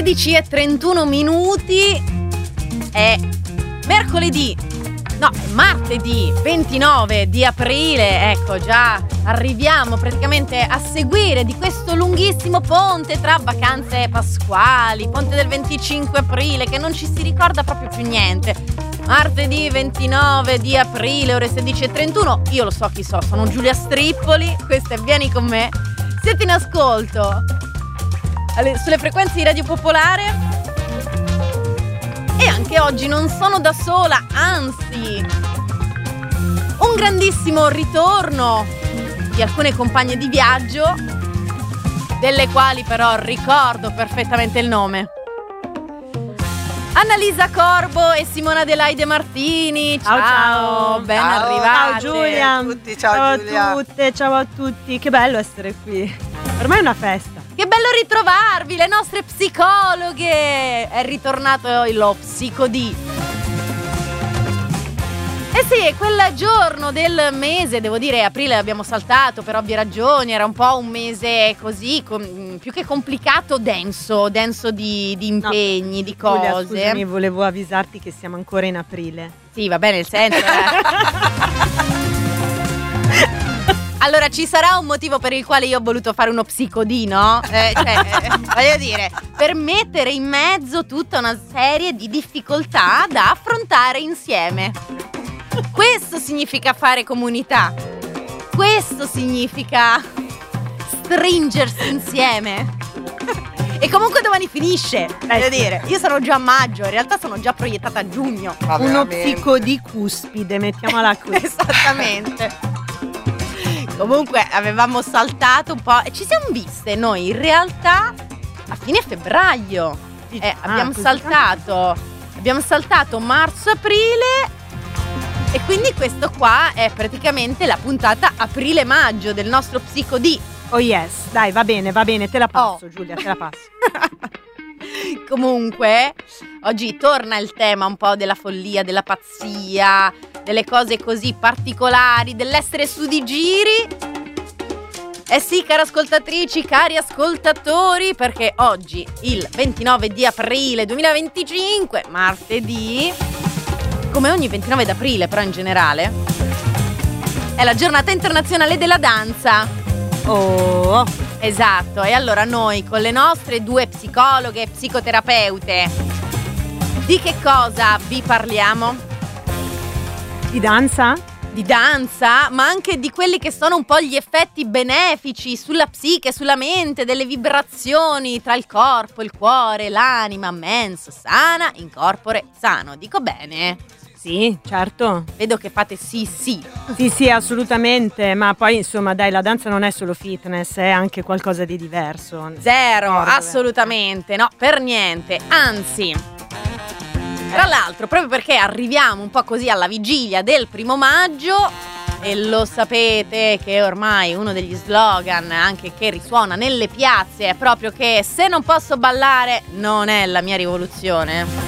16:31 è mercoledì, no, è martedì 29 di aprile. Ecco, già arriviamo praticamente a seguire di questo lunghissimo ponte tra vacanze pasquali, ponte del 25 aprile, che non ci si ricorda proprio più niente. Martedì 29 di aprile, ore 16:31. Io lo so chi sono Giulia Strippoli, questo è Vieni con me. Siete in ascolto sulle frequenze di Radio Popolare. E anche oggi non sono da sola, anzi, un grandissimo ritorno di alcune compagne di viaggio, delle quali però ricordo perfettamente il nome. Annalisa Corbo e Simona Adelaide Martini. Ciao, ben arrivate. Ciao Giulia. Ciao a tutti, ciao Giulia. A tutte, ciao a tutti. Che bello essere qui. Per me è una festa. Che bello ritrovarvi, le nostre psicologhe. È ritornato lo psicodì. Eh sì, è quel giorno del mese, devo dire, aprile l'abbiamo saltato per ovvie ragioni, era un po' un mese così, più che complicato, denso di impegni, di cose. Giulia, scusami, volevo avvisarti che siamo ancora in aprile. Sì, va bene, il senso. Allora, ci sarà un motivo per il quale io ho voluto fare uno psicodino? Voglio dire, per mettere in mezzo tutta una serie di difficoltà da affrontare insieme. Questo significa fare comunità. Questo significa stringersi insieme. E comunque domani finisce. Voglio dire, io sono già a maggio, in realtà sono già proiettata a giugno. Uno psicodì cuspide, mettiamola così. Esattamente. Comunque avevamo saltato un po' e ci siamo viste noi in realtà a fine febbraio. Abbiamo saltato marzo-aprile. E quindi questo qua è praticamente la puntata aprile-maggio del nostro psicodì. Oh yes, dai, va bene, te la passo, Giulia, te la passo. Comunque, oggi torna il tema un po' della follia, della pazzia, delle cose così particolari, dell'essere su di giri. Eh sì, care ascoltatrici, cari ascoltatori, perché oggi, il 29 di aprile 2025, martedì, come ogni 29 d'aprile, però in generale, è la giornata internazionale della danza. Oh, esatto. E allora noi con le nostre due psicologhe e psicoterapeute di che cosa vi parliamo? Di danza? Di danza, ma anche di quelli che sono un po' gli effetti benefici sulla psiche, sulla mente, delle vibrazioni tra il corpo, il cuore, l'anima. Mens sana, in corpore sano. Dico bene? Sì, certo. Vedo che fate sì. Sì, assolutamente, ma poi insomma dai, la danza non è solo fitness, è anche qualcosa di diverso. Zero, assolutamente, no, per niente, anzi. Tra l'altro, proprio perché arriviamo un po' così alla vigilia del 1° maggio, e lo sapete che ormai uno degli slogan anche che risuona nelle piazze è proprio che se non posso ballare non è la mia rivoluzione.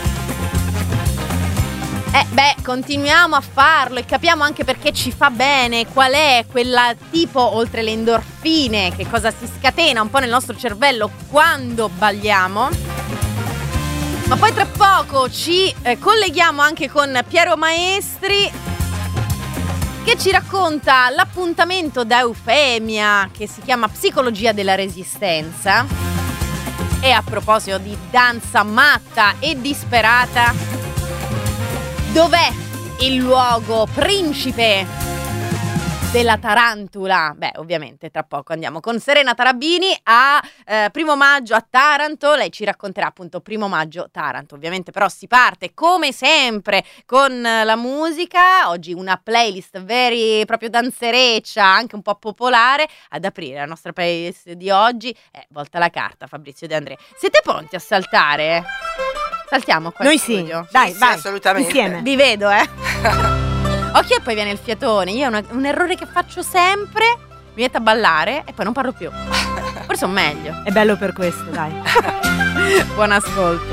Continuiamo a farlo e capiamo anche perché ci fa bene, qual è quella tipo, oltre le endorfine, che cosa si scatena un po' nel nostro cervello quando balliamo. Ma poi tra poco ci colleghiamo anche con Piero Maestri, che ci racconta l'appuntamento da Eufemia che si chiama Psicologia della Resistenza. E a proposito di danza matta e disperata, dov'è il luogo principe della tarantula? Beh, ovviamente tra poco andiamo con Serena Tarabini a 1° maggio a Taranto. Lei ci racconterà appunto 1° maggio Taranto. Ovviamente però si parte come sempre con la musica. Oggi una playlist proprio danzereccia, anche un po' popolare. Ad aprire la nostra playlist di oggi è Volta la carta, Fabrizio De André. Siete pronti a saltare? Saltiamo qua. Noi in studio? Sì, dai, vai, assolutamente. Insieme. Vi vedo, Occhio, e poi viene il fiatone. Io un errore che faccio sempre, mi metto a ballare e poi non parlo più. Forse sono meglio. È bello per questo, dai. Buon ascolto.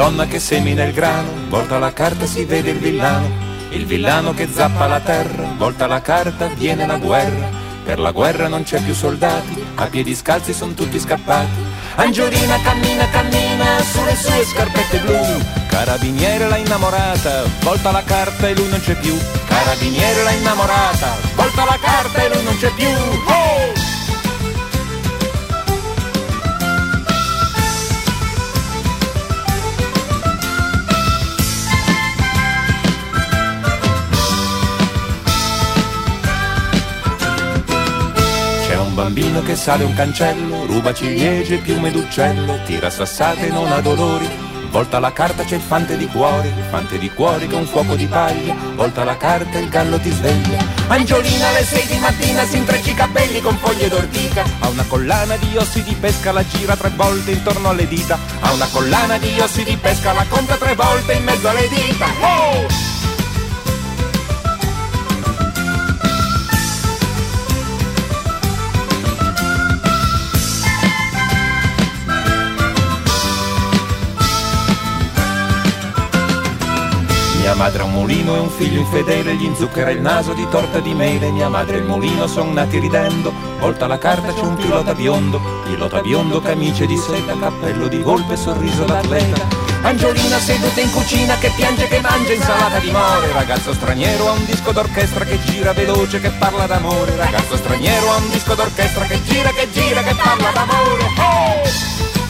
donna che semina il grano, volta la carta si vede il villano che zappa la terra, volta la carta viene la guerra. Per la guerra non c'è più soldati, a piedi scalzi son tutti scappati. Angiolina cammina, cammina sulle sue scarpette blu. Carabiniere l'ha innamorata, volta la carta e lui non c'è più. Carabiniere l'ha innamorata, volta la carta e lui non c'è più. Oh! Un bambino che sale un cancello, ruba ciliegie, piume d'uccello, tira sassate e non ha dolori. Volta la carta c'è il fante di cuori che un fuoco di paglia, volta la carta e il gallo ti sveglia. Angiolina alle 6 di mattina si intreccia i capelli con foglie d'ortica, ha una collana di ossi di pesca, la gira 3 volte intorno alle dita. Ha una collana di ossi di pesca, la conta 3 volte in mezzo alle dita. Oh! Mia madre ha un mulino e un figlio infedele, gli inzucchera il naso di torta di mele. Mia madre e il mulino son nati ridendo, volta la carta c'è un pilota biondo, camicie di seta, cappello di volpe, sorriso d'atleta. Angiolina seduta in cucina che piange, che mangia insalata di more. Ragazzo straniero ha un disco d'orchestra che gira veloce, che parla d'amore. Ragazzo straniero ha un disco d'orchestra che gira, che parla d'amore. Oh!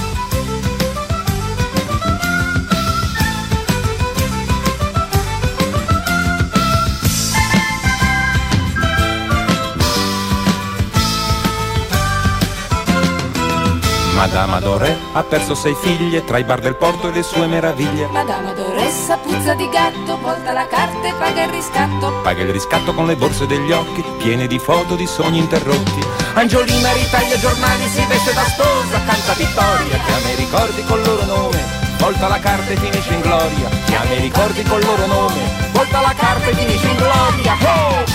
Madama Doré ha perso 6 figlie tra i bar del porto e le sue meraviglie. Madama Doressa puzza di gatto, volta la carta e paga il riscatto. Paga il riscatto con le borse degli occhi, piene di foto di sogni interrotti. Angiolina ritaglia giornali, si veste da sposa, canta vittoria. Chiama i ricordi col loro nome, volta la carta e finisce in gloria. Chiama i ricordi col loro nome, volta la carta e finisce in gloria. Oh!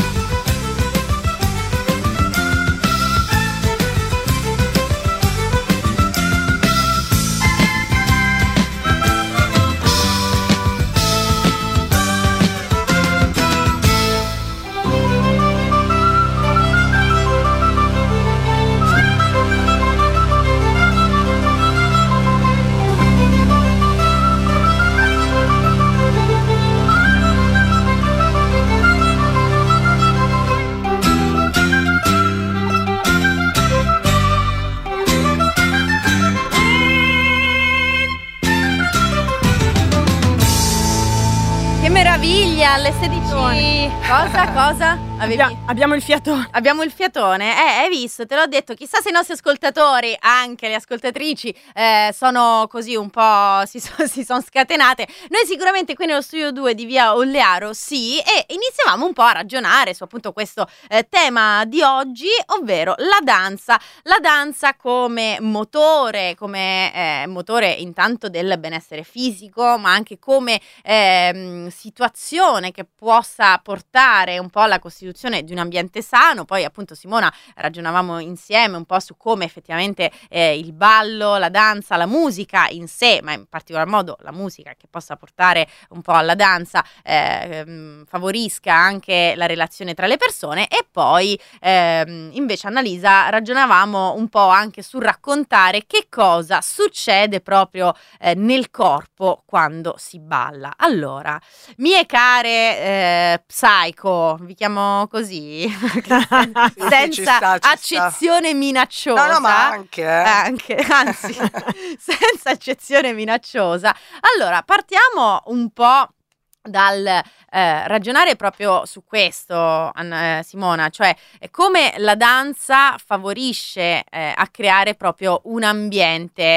Alle 16. Cosa? Abbiamo il fiatone. Abbiamo il fiatone. Hai visto, te l'ho detto. Chissà se i nostri ascoltatori, anche le ascoltatrici, sono così un po', si sono scatenate. Noi sicuramente qui nello studio 2 di Via Ollearo sì, e iniziavamo un po' a ragionare su appunto questo tema di oggi, ovvero la danza. La danza come motore intanto del benessere fisico, ma anche come situazione che possa portare un po' alla costituzione di un ambiente sano. Poi appunto Simona ragionavamo insieme un po' su come effettivamente il ballo, la danza, la musica in sé, ma in particolar modo la musica che possa portare un po' alla danza, favorisca anche la relazione tra le persone. E poi invece Annalisa ragionavamo un po' anche sul raccontare che cosa succede proprio nel corpo quando si balla. Allora, mie care psycho, vi chiamo così senza accezione minacciosa. No, ma anche anzi senza accezione minacciosa. Allora, partiamo un po' dal ragionare proprio su questo, Simona, cioè come la danza favorisce a creare proprio un ambiente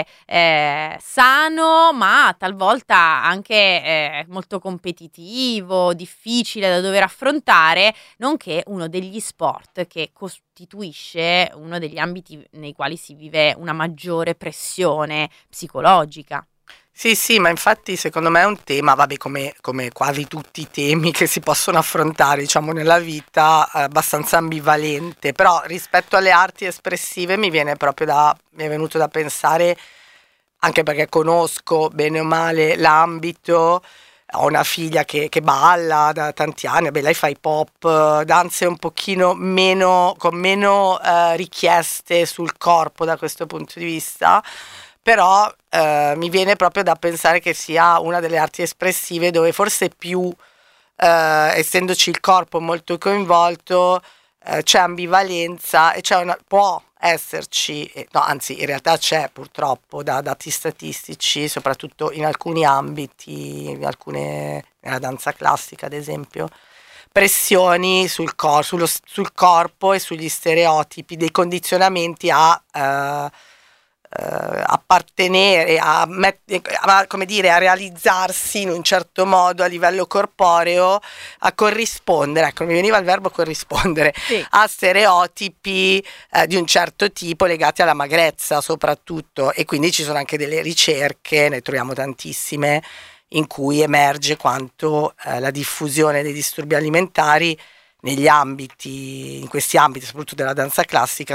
sano, ma talvolta anche molto competitivo, difficile da dover affrontare, nonché uno degli sport che costituisce uno degli ambiti nei quali si vive una maggiore pressione psicologica. Sì, ma infatti secondo me è un tema, come quasi tutti i temi che si possono affrontare, diciamo, nella vita, abbastanza ambivalente, però rispetto alle arti espressive mi è venuto da pensare anche perché conosco bene o male l'ambito. Ho una figlia che balla da tanti anni, lei fa hip hop, danze un pochino meno, con meno richieste sul corpo da questo punto di vista, però mi viene proprio da pensare che sia una delle arti espressive dove forse più, essendoci il corpo molto coinvolto, c'è ambivalenza e può esserci, no, anzi in realtà c'è purtroppo da dati statistici, soprattutto in alcuni ambiti, nella danza classica ad esempio, pressioni sul corpo e sugli stereotipi, dei condizionamenti a appartenere, come dire, a realizzarsi in un certo modo a livello corporeo, a corrispondere, ecco, mi veniva il verbo corrispondere, sì, a stereotipi di un certo tipo legati alla magrezza soprattutto, e quindi ci sono anche delle ricerche, ne troviamo tantissime, in cui emerge quanto la diffusione dei disturbi alimentari in questi ambiti, soprattutto della danza classica,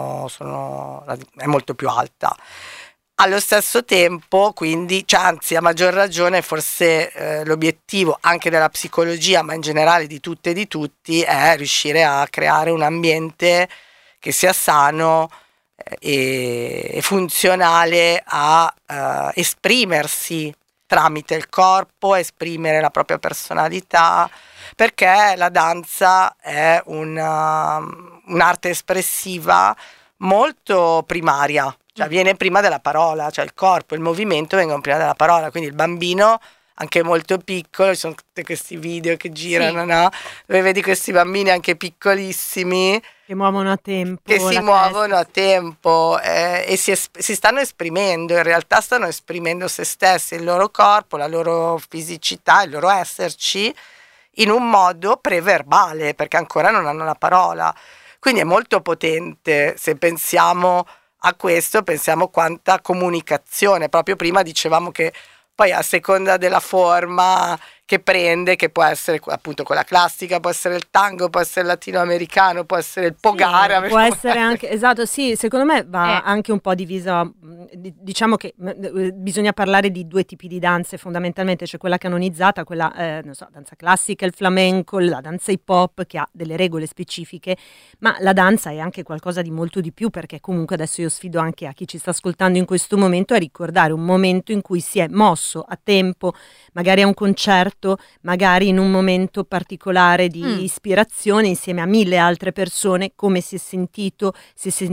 è molto più alta. Allo stesso tempo, quindi, anzi, a maggior ragione, forse l'obiettivo anche della psicologia, ma in generale di tutte e di tutti, è riuscire a creare un ambiente che sia sano e funzionale a esprimersi tramite il corpo, esprimere la propria personalità, perché la danza è un'arte espressiva molto primaria, cioè viene prima della parola, cioè il corpo e il movimento vengono prima della parola, quindi il bambino anche molto piccolo, ci sono tutti questi video che girano, sì, no? Dove vedi questi bambini anche piccolissimi che muovono a tempo, che si muovono a tempo e si stanno esprimendo, in realtà stanno esprimendo se stessi, il loro corpo, la loro fisicità, il loro esserci in un modo preverbale, perché ancora non hanno la parola. Quindi è molto potente. Se pensiamo a questo, pensiamo quanta comunicazione. Proprio prima dicevamo che poi a seconda della forma che prende, che può essere appunto quella classica, può essere il tango, può essere il latinoamericano, può essere il pogara, sì, può essere anche, esatto, sì, secondo me va anche un po' divisa, diciamo che bisogna parlare di due tipi di danze fondamentalmente, cioè quella canonizzata, quella non so, danza classica, il flamenco, la danza hip hop, che ha delle regole specifiche, ma la danza è anche qualcosa di molto di più, perché comunque adesso io sfido anche a chi ci sta ascoltando in questo momento a ricordare un momento in cui si è mosso a tempo, magari a un concerto, magari in un momento particolare di ispirazione insieme a 1000 altre persone, come si è sentito, se si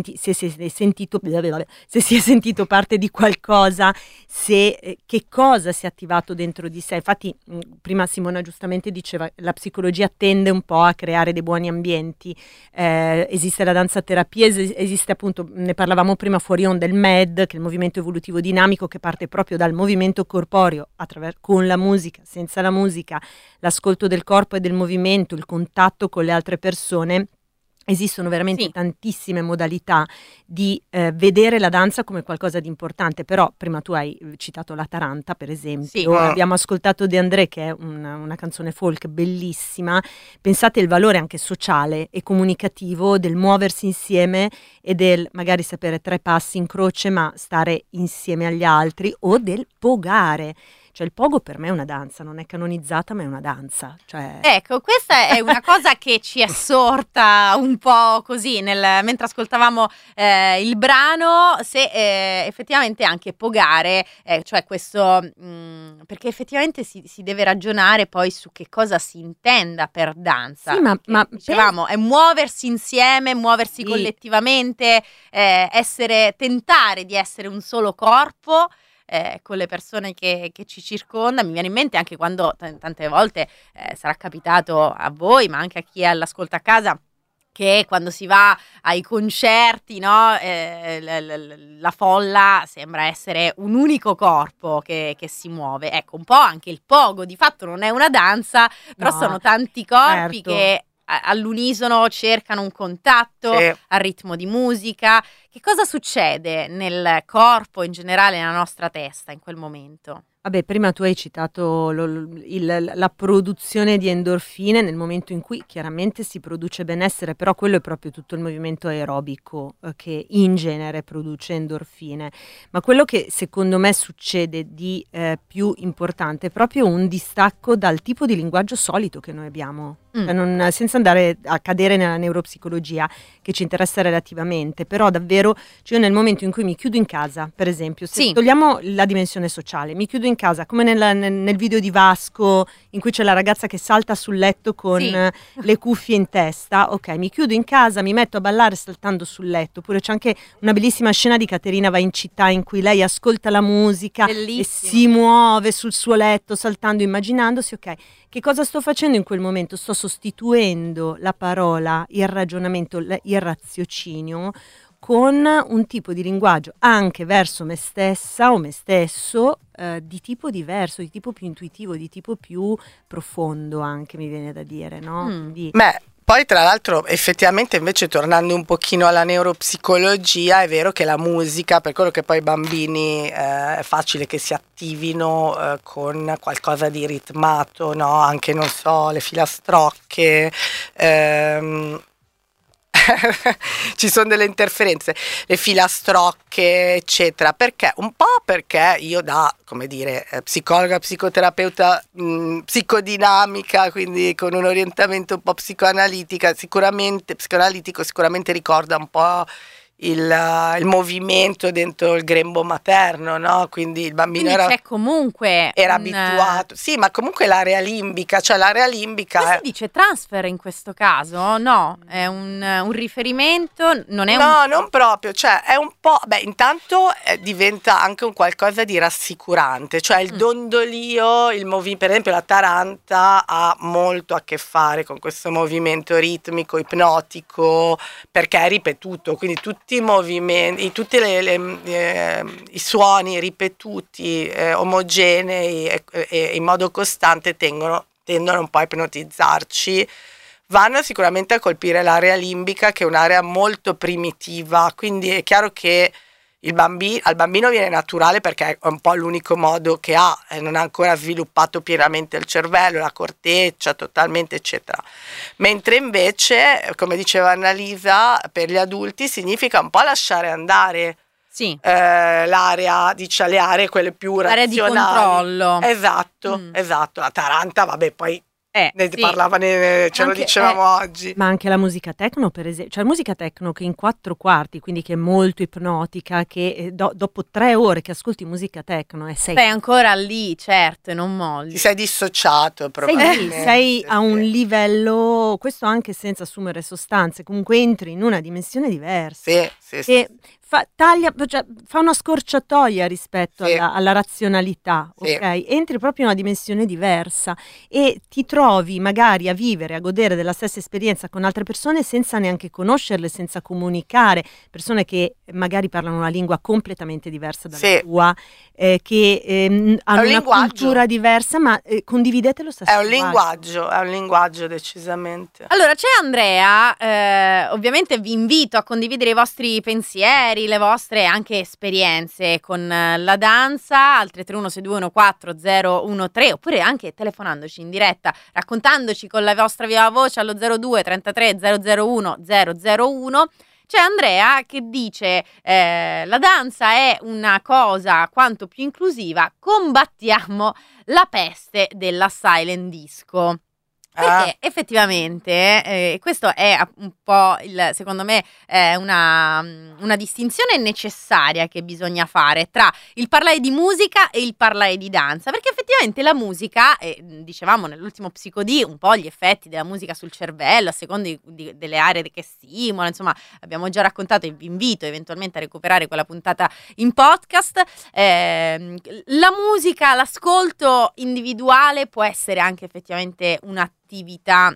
è sentito parte di qualcosa, che cosa si è attivato dentro di sé. Infatti prima Simona giustamente diceva la psicologia tende un po' a creare dei buoni ambienti, esiste la danzaterapia, esiste appunto, ne parlavamo prima fuori onda, il MED, che è il movimento evolutivo dinamico, che parte proprio dal movimento corporeo con la musica, senza la musica, l'ascolto del corpo e del movimento, il contatto con le altre persone. Esistono veramente tantissime modalità di vedere la danza come qualcosa di importante, però prima tu hai citato la Taranta per esempio, abbiamo ascoltato De André, che è una canzone folk bellissima. Pensate il valore anche sociale e comunicativo del muoversi insieme e del magari sapere 3 passi in croce ma stare insieme agli altri, o del pogare. Cioè il pogo per me è una danza, non è canonizzata ma è una danza. Cioè... Ecco, questa è una cosa che ci è sorta un po' così mentre ascoltavamo il brano, se effettivamente anche pogare, cioè questo, perché effettivamente si deve ragionare poi su che cosa si intenda per danza. Sì, ma dicevamo, è muoversi insieme, muoversi collettivamente, tentare di essere un solo corpo, con le persone che ci circondano. Mi viene in mente anche quando tante volte sarà capitato a voi, ma anche a chi è all'ascolto a casa, che quando si va ai concerti, no, la folla sembra essere un unico corpo che si muove. Ecco, un po' anche il pogo, di fatto non è una danza, però sono tanti corpi che all'unisono cercano un contatto al ritmo di musica, che cosa succede nel corpo, in generale nella nostra testa in quel momento? Vabbè, prima tu hai citato la produzione di endorfine nel momento in cui chiaramente si produce benessere, però quello è proprio tutto il movimento aerobico che in genere produce endorfine. Ma quello che secondo me succede di più importante è proprio un distacco dal tipo di linguaggio solito che noi abbiamo. Cioè senza andare a cadere nella neuropsicologia che ci interessa relativamente, però davvero cioè nel momento in cui mi chiudo in casa, per esempio, se togliamo la dimensione sociale, mi chiudo in casa come nel video di Vasco in cui c'è la ragazza che salta sul letto con le cuffie in testa, ok, mi chiudo in casa, mi metto a ballare saltando sul letto, oppure c'è anche una bellissima scena di Caterina va in città in cui lei ascolta la musica e si muove sul suo letto saltando, immaginandosi, ok, che cosa sto facendo in quel momento? Sto sostituendo la parola, il ragionamento, il raziocinio con un tipo di linguaggio anche verso me stessa o me stesso di tipo diverso, di tipo più intuitivo, di tipo più profondo anche, mi viene da dire, no? Quindi, poi tra l'altro effettivamente invece tornando un pochino alla neuropsicologia è vero che la musica, per quello che poi i bambini è facile che si attivino con qualcosa di ritmato, no? Anche non so, le filastrocche, ci sono delle interferenze, le filastrocche eccetera, perché io da, come dire, psicologa, psicoterapeuta, psicodinamica, quindi con un orientamento un po' psicoanalitico, sicuramente ricorda un po' il movimento dentro il grembo materno, no? Quindi il bambino era abituato. Sì, ma comunque l'area limbica, Ma si dice transfer in questo caso? No, è un riferimento, non è No, non proprio, cioè è un po', intanto diventa anche un qualcosa di rassicurante, cioè il dondolio, per esempio la taranta ha molto a che fare con questo movimento ritmico, ipnotico, perché è ripetuto, quindi tutti i movimenti, tutti i suoni ripetuti, omogenei e in modo costante tendono un po' a ipnotizzarci, vanno sicuramente a colpire l'area limbica che è un'area molto primitiva, quindi è chiaro che al bambino viene naturale perché è un po' l'unico modo che ha, non ha ancora sviluppato pienamente il cervello, la corteccia totalmente eccetera, mentre invece come diceva Annalisa per gli adulti significa un po' lasciare andare l'area, dice le aree quelle più razionali, di controllo, esatto, la taranta poi lo dicevamo oggi. Ma anche la musica techno, per esempio, cioè la musica techno che in 4/4, quindi che è molto ipnotica, che dopo 3 ore che ascolti musica techno sei ancora lì, certo, e non molli. Ti sei dissociato probabilmente. Sei a un livello, questo anche senza assumere sostanze, comunque entri in una dimensione diversa. Sì. Fa una scorciatoia rispetto alla razionalità, ok? Entri proprio in una dimensione diversa e ti trovi magari a vivere, a godere della stessa esperienza con altre persone senza neanche conoscerle, senza comunicare, persone che magari parlano una lingua completamente diversa dalla tua, che hanno una cultura diversa, ma condividete lo stesso linguaggio. È un linguaggio decisamente. Allora c'è Andrea, ovviamente vi invito a condividere i vostri pensieri, le vostre anche esperienze con la danza al 331-6214013, oppure anche telefonandoci in diretta, raccontandoci con la vostra viva voce allo 02 33 001 001. C'è Andrea che dice la danza è una cosa quanto più inclusiva, combattiamo la peste della silent disco. Perché effettivamente questo è un po' secondo me una distinzione necessaria che bisogna fare tra il parlare di musica e il parlare di danza, perché effettivamente la musica, dicevamo nell'ultimo Psicodì, un po' gli effetti della musica sul cervello a seconda delle aree che stimola, insomma abbiamo già raccontato e vi invito eventualmente a recuperare quella puntata in podcast. La musica, l'ascolto individuale può essere anche effettivamente un'attività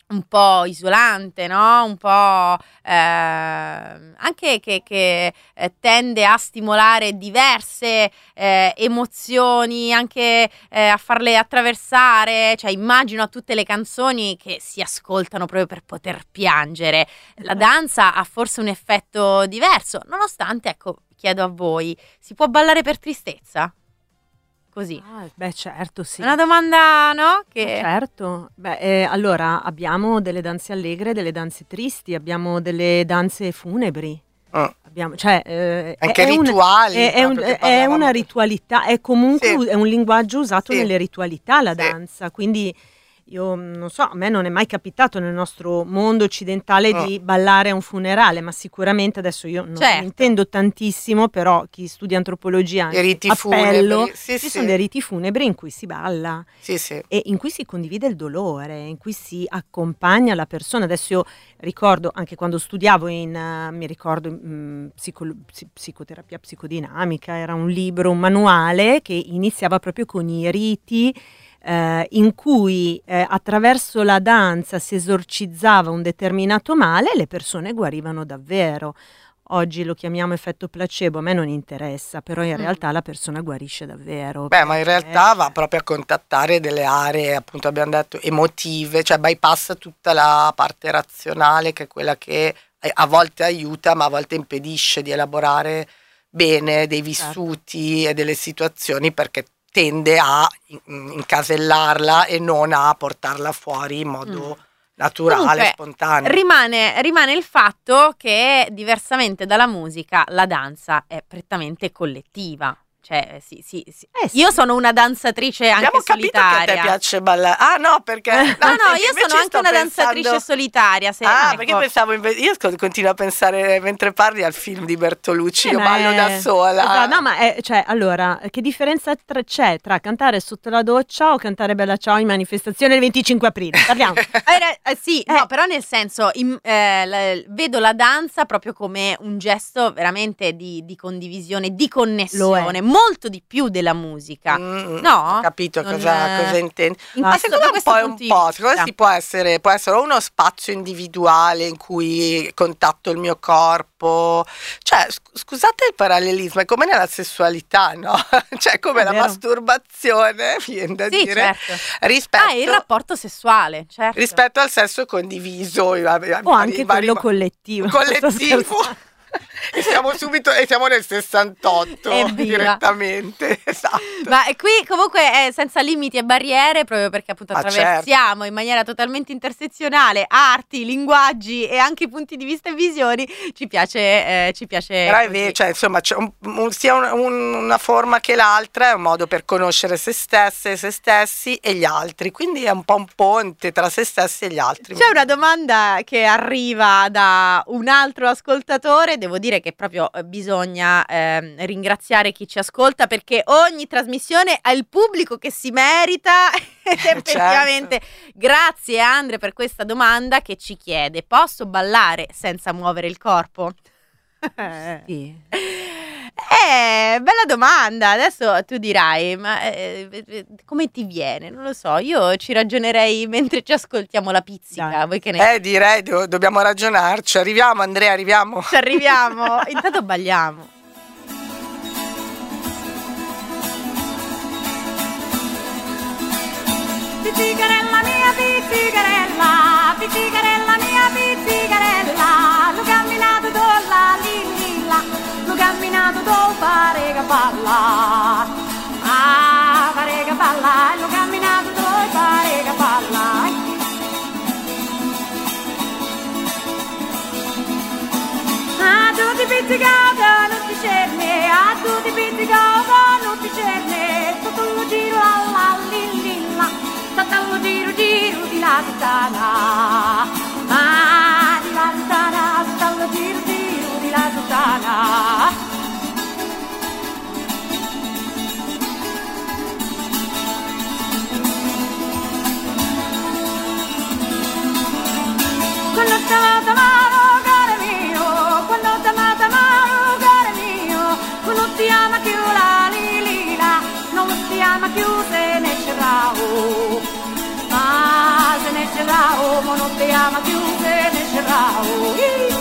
un po' isolante, no? Un po' anche che tende a stimolare diverse emozioni, anche a farle attraversare. Cioè, immagino a tutte le canzoni che si ascoltano proprio per poter piangere. La danza ha forse un effetto diverso, nonostante, ecco, chiedo a voi, si può ballare per tristezza? Così. Beh, certo, sì. Una domanda, no? Certo. Beh, allora abbiamo delle danze allegre, delle danze tristi, abbiamo delle danze funebri. Abbiamo, cioè, anche rituali. È una ritualità, è comunque Sì. è un linguaggio usato Sì. nelle ritualità, la Sì. danza. Quindi io non so, a me non è mai capitato nel nostro mondo occidentale di ballare a un funerale, ma sicuramente adesso io non intendo tantissimo, però chi studia antropologia, I riti appello, funebri. Sì, ci sono dei riti funebri in cui si balla. Sì, sì. E in cui si condivide il dolore, in cui si accompagna la persona. Adesso io ricordo, anche quando studiavo psicoterapia psicodinamica, era un libro, un manuale che iniziava proprio con i riti in cui attraverso la danza si esorcizzava un determinato male e le persone guarivano davvero. Oggi lo chiamiamo effetto placebo, a me non interessa, però in realtà la persona guarisce davvero. Beh, ma in realtà va proprio a contattare delle aree, appunto abbiamo detto, emotive, cioè bypassa tutta la parte razionale, che è quella che a volte aiuta, ma a volte impedisce di elaborare bene dei vissuti e delle situazioni, perché tende a incasellarla e non a portarla fuori in modo naturale, comunque, spontaneo. Rimane il fatto che, diversamente dalla musica, la danza è prettamente collettiva. Cioè, sì. Io sono una danzatrice anche Abbiamo solitaria. capito che a te piace ballare. Ah, no, perché... No, io sono anche una danzatrice solitaria. Perché io pensavo, io continuo a pensare mentre parli al film di Bertolucci, io ballo da sola. Esatto, no, ma allora, che differenza c'è tra cantare sotto la doccia o cantare Bella Ciao in manifestazione il 25 aprile? Parliamo. No, però nel senso, vedo la danza proprio come un gesto veramente di condivisione, di connessione, molto di più della musica. No? Ho capito cosa intendi. Ma secondo me secondo può essere uno spazio individuale in cui contatto il mio corpo. Cioè, scusate il parallelismo, è come nella sessualità, no? Cioè, come la masturbazione, viene da dire, certo. Rispetto il rapporto sessuale, certo. Rispetto al sesso condiviso. O anche quello collettivo. E siamo nel 68 direttamente, esatto. Ma qui comunque è senza limiti e barriere, proprio perché appunto attraversiamo in maniera totalmente intersezionale arti, linguaggi e anche punti di vista e visioni. Ci piace però è vero, cioè, insomma, c'è sia una forma che l'altra, è un modo per conoscere se stesse, se stessi e gli altri, quindi è un po' un ponte tra se stessi e gli altri. C'è una domanda che arriva da un altro ascoltatore. Devo dire che proprio bisogna ringraziare chi ci ascolta, perché ogni trasmissione ha il pubblico che si merita ed effettivamente grazie Andre per questa domanda che ci chiede: posso ballare senza muovere il corpo? Sì. Bella domanda. Adesso tu dirai, ma come ti viene? Non lo so, io ci ragionerei mentre ci ascoltiamo la pizzica. Voi che ne... direi dobbiamo ragionarci. Arriviamo, Andrea, arriviamo. Ci arriviamo. Intanto balliamo. Pizzicarella mia pizzicarella, pizzicarella mia pizzicarella, l'ho camminato dolla lillilla, l'ho camminato do fare capalla, fare capalla, l'ho camminato do fare capalla. Tutti pizzicato, non ti cerne, tutti pizzicato, non ti cerne, tutto lo giro alla lillilla, tutto lo giro di la sottana, di la sottana, tutto lo giro di la sottana. Quando stavo amaro, caro mio, quando t'amaro, caro mio, quando ti ama più la lilila, non ti ama più se ne c'era, ma se ne ne cerrao, ma non ti ama più che ne cerrao.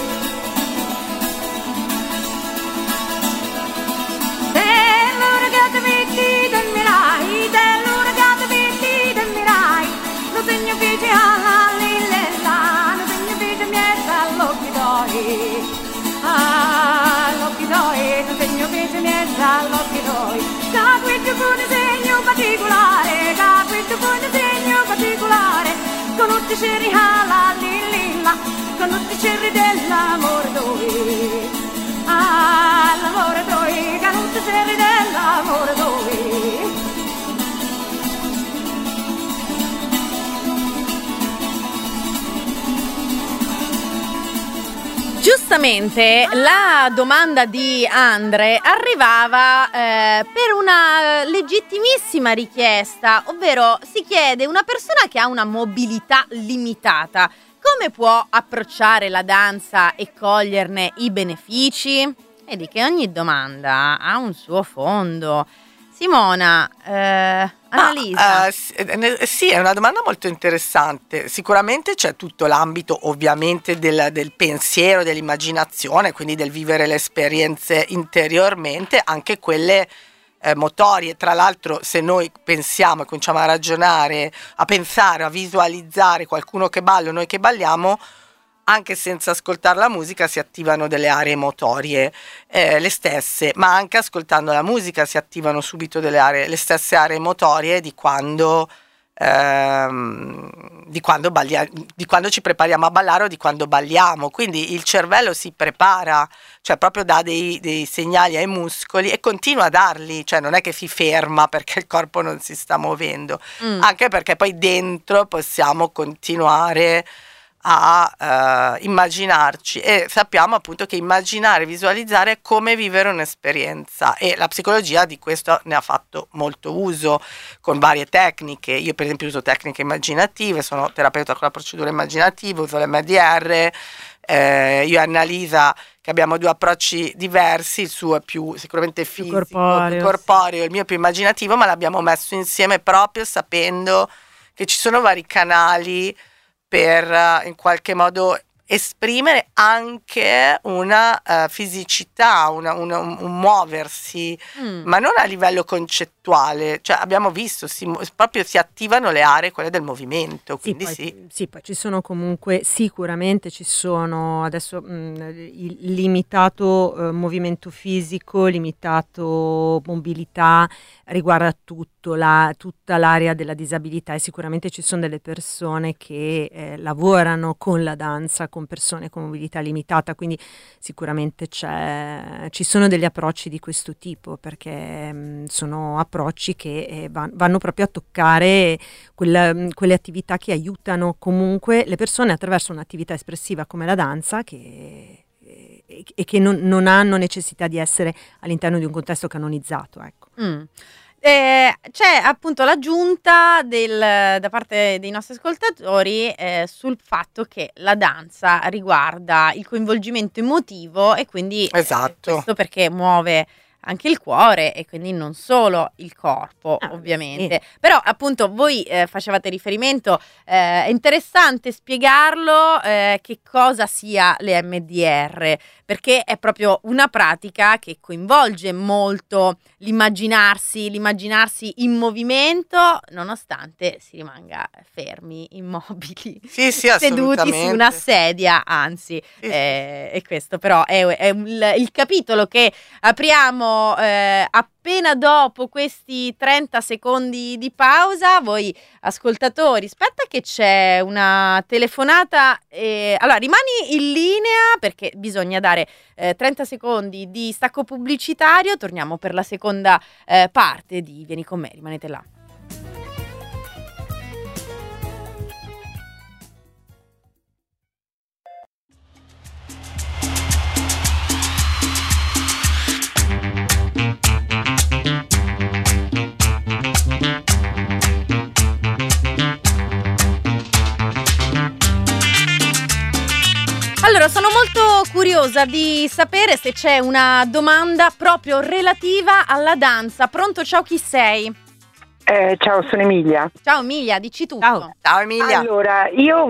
Dell'ora che ti metti dormirai, dell'ora che ti metti dormirai, lo segno fece alla lillella, lo segno fece miezza all'occhi d'oi, all'occhi d'oi, lo segno fece miezza all'occhi d'oi. Da questo fu un segno particolare, da questo fu un segno particolare, con tutti i cerri alla lillella, con tutti i cerri dell'amore d'oi, all'amore d'oi, con tutti i cerri dell'amore d'oi. Giustamente la domanda di Andre arrivava per una legittimissima richiesta, ovvero si chiede: una persona che ha una mobilità limitata, come può approcciare la danza e coglierne i benefici? Vedi che ogni domanda ha un suo fondo. Simona, Annalisa. Sì, è una domanda molto interessante. Sicuramente c'è tutto l'ambito ovviamente del pensiero, dell'immaginazione, quindi del vivere le esperienze interiormente, anche quelle motorie. Tra l'altro, se noi pensiamo e cominciamo a ragionare, a pensare, a visualizzare qualcuno che balla o noi che balliamo, anche senza ascoltare la musica si attivano delle aree motorie le stesse, ma anche ascoltando la musica si attivano subito le stesse aree motorie di quando ci prepariamo a ballare o di quando balliamo. Quindi il cervello si prepara, cioè proprio dà dei segnali ai muscoli e continua a darli, cioè non è che si ferma perché il corpo non si sta muovendo, anche perché poi dentro possiamo continuare a immaginarci, e sappiamo appunto che immaginare, visualizzare è come vivere un'esperienza, e la psicologia di questo ne ha fatto molto uso con varie tecniche. Io per esempio uso tecniche immaginative, sono terapeuta con la procedura immaginativa, uso l'MDR, io e Annalisa, che abbiamo due approcci diversi, il suo è più sicuramente fisico, più corporeo, il mio è più immaginativo, ma l'abbiamo messo insieme proprio sapendo che ci sono vari canali per in qualche modo esprimere anche una fisicità, un muoversi, ma non a livello concettuale. Cioè abbiamo visto, proprio si attivano le aree, quelle del movimento. Quindi sì, poi ci sono comunque, sicuramente ci sono adesso il limitato movimento fisico, limitato mobilità, riguarda tutta l'area della disabilità, e sicuramente ci sono delle persone che lavorano con la danza con persone con mobilità limitata, quindi sicuramente ci sono degli approcci di questo tipo, perché sono approcci che vanno proprio a toccare quelle attività che aiutano comunque le persone attraverso un'attività espressiva come la danza, e che non hanno necessità di essere all'interno di un contesto canonizzato, ecco. C'è appunto l'aggiunta da parte dei nostri ascoltatori sul fatto che la danza riguarda il coinvolgimento emotivo, e quindi questo perché muove anche il cuore e quindi non solo il corpo, ovviamente. Sì. Però appunto voi facevate riferimento, è interessante spiegarlo che cosa sia l'EMDR, perché è proprio una pratica che coinvolge molto l'immaginarsi in movimento, nonostante si rimanga fermi, immobili, seduti su una sedia, anzi. E questo però è il capitolo che apriamo appena dopo questi 30 secondi di pausa. Voi ascoltatori, aspetta che c'è una telefonata, allora rimani in linea perché bisogna dare 30 secondi di stacco pubblicitario, torniamo per la seconda parte di Vieni con me, rimanete là. Allora, sono molto curiosa di sapere se c'è una domanda proprio relativa alla danza. Pronto? Ciao, chi sei? Ciao, sono Emilia. Ciao Emilia, dici tutto. Ciao Emilia. Allora, io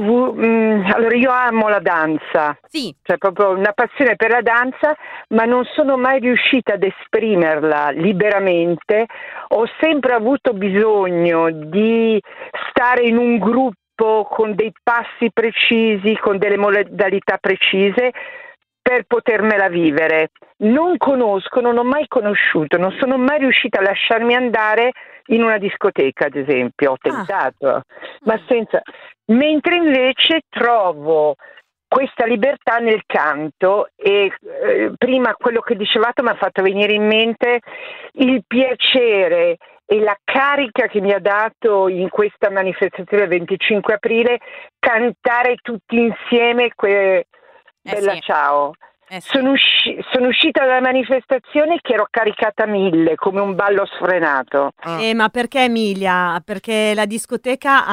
amo la danza. Sì. Cioè proprio una passione per la danza, ma non sono mai riuscita ad esprimerla liberamente. Ho sempre avuto bisogno di stare in un gruppo con dei passi precisi, con delle modalità precise per potermela vivere. Non ho mai conosciuto, non sono mai riuscita a lasciarmi andare in una discoteca, ad esempio. Ho tentato, ma senza. Mentre invece trovo questa libertà nel canto e prima quello che dicevate mi ha fatto venire in mente il piacere e la carica che mi ha dato in questa manifestazione del 25 aprile cantare tutti insieme Bella sì. Ciao. Sì. Sono uscita dalla manifestazione che ero caricata 1000, come un ballo sfrenato. Ma perché Emilia? Perché la discoteca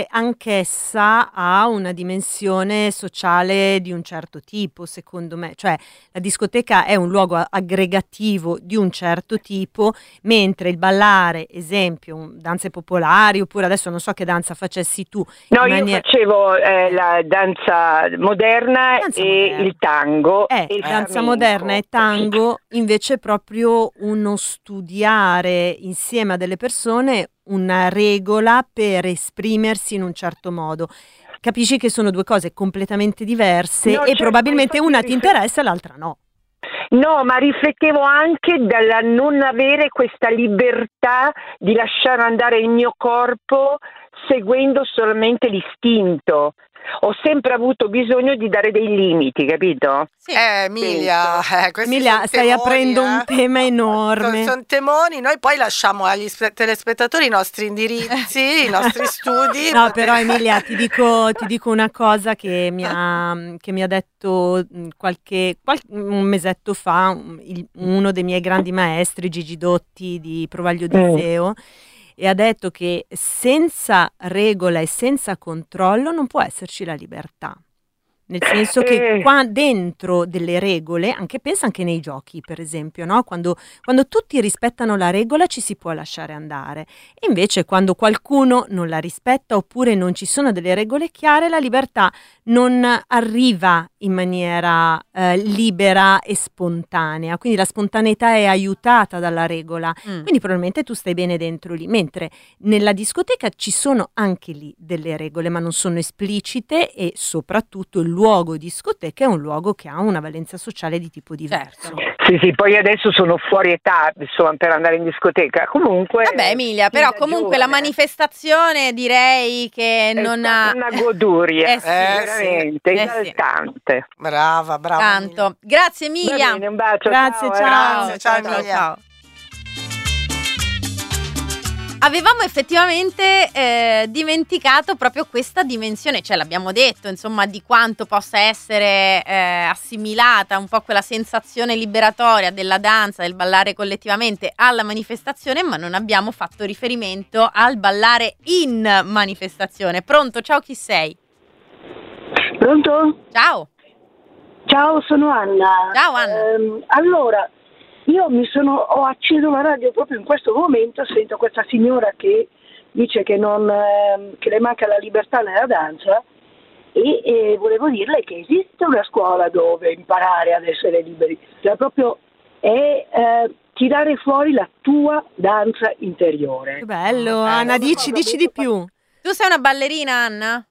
anch'essa ha una dimensione sociale di un certo tipo, secondo me. Cioè, la discoteca è un luogo aggregativo di un certo tipo, mentre il ballare, esempio, danze popolari, oppure adesso non so che danza facessi tu. No, io facevo la danza moderna il tango. Danza moderna e tango invece è proprio uno studiare insieme a delle persone una regola per esprimersi in un certo modo. Capisci che sono due cose completamente diverse e probabilmente una ti interessa e l'altra no. No, ma riflettevo anche dalla non avere questa libertà di lasciare andare il mio corpo seguendo solamente l'istinto. Ho sempre avuto bisogno di dare dei limiti, capito? Sì. Emilia, Emilia, stai aprendo un tema enorme. Sono temoni, noi poi lasciamo agli telespettatori i nostri indirizzi, i nostri studi. No, però Emilia, ti dico una cosa che mi ha detto un mesetto fa uno dei miei grandi maestri, Gigi Dotti di Provaglio di Zeo. E ha detto che senza regola e senza controllo non può esserci la libertà. Nel senso che qua dentro delle regole, pensa anche nei giochi per esempio, no? Quando tutti rispettano la regola ci si può lasciare andare. E invece quando qualcuno non la rispetta oppure non ci sono delle regole chiare, la libertà non arriva in maniera libera e spontanea. Quindi la spontaneità è aiutata dalla regola. Quindi probabilmente tu stai bene dentro lì. Mentre nella discoteca ci sono anche lì delle regole, ma non sono esplicite e soprattutto il luogo discoteca è un luogo che ha una valenza sociale di tipo diverso. Sì, poi adesso sono fuori età, insomma, per andare in discoteca. Comunque. Vabbè, Emilia, però comunque la manifestazione direi che non ha una goduria, veramente esaltante. Sì. Brava. Tanto. Emilia. Grazie Emilia. Va bene, un bacio. Grazie, Ciao Emilia. Ciao. Avevamo effettivamente dimenticato proprio questa dimensione, cioè l'abbiamo detto, insomma, di quanto possa essere assimilata un po' quella sensazione liberatoria della danza, del ballare collettivamente alla manifestazione, ma non abbiamo fatto riferimento al ballare in manifestazione. Pronto? Ciao, chi sei? Pronto? Ciao. Ciao, sono Anna. Ciao Anna. Allora, io ho acceso la radio proprio in questo momento, sento questa signora che dice che le manca la libertà nella danza e volevo dirle che esiste una scuola dove imparare ad essere liberi, cioè proprio è tirare fuori la tua danza interiore. Che bello, Anna, dici di più. Tu sei una ballerina, Anna?